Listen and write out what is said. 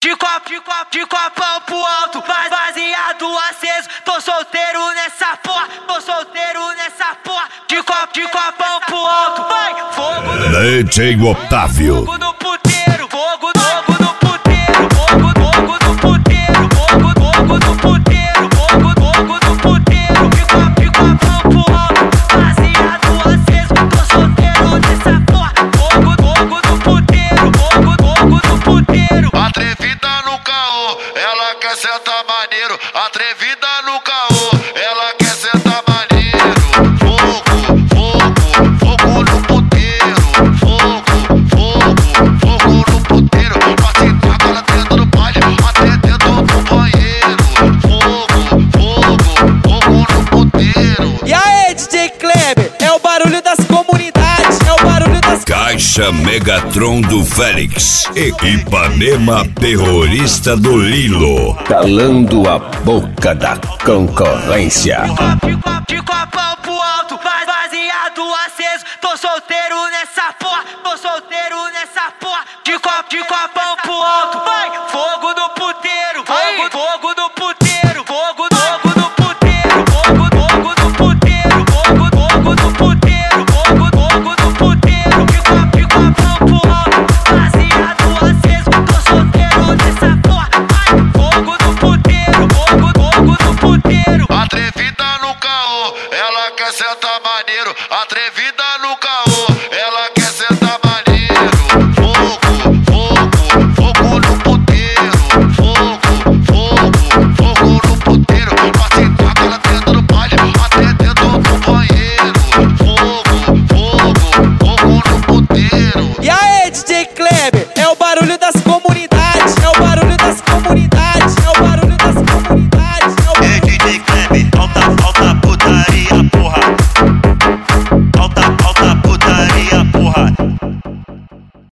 de copão pro alto, baseado aceso. Tô solteiro nessa porra, de copão pro alto. Vai, fogo no DJ Otávio. fogo no puteiro, fogo no puteiro, fogo no puteiro, fogo no puteiro, fogo no puteiro. De copão pro alto, baseado aceso. Tô solteiro nessa porra, fogo no puteiro, fogo no puteiro. Atrevida no caô, ela quer sentar maneiro. Atrevida no caô, ela quer sentar maneiro. Fogo no puteiro. Fogo no puteiro. Pra sentar com ela dentro do baile, até dentro do banheiro. Fogo no puteiro. E aí, DJ Kleber, é o barulho das comunidades, é o barulho das... Caixa Megatron do Félix e Ipanema terrorista do Lilo, calando a boca da concorrência. De copão pro alto, baseado aceso. Tô solteiro nessa porra, de copão pro alto. Vai, fogo no puteiro, fogo no puteiro, fogo no puteiro, fogo no puteiro, fogo no puteiro, fogo no puteiro. De copão pro alto, baseado aceso. Tô solteiro nessa porra. Vai, fogo no puteiro, fogo no puteiro. Atrevida no caô, ela quer sentar maneiro. Atrevida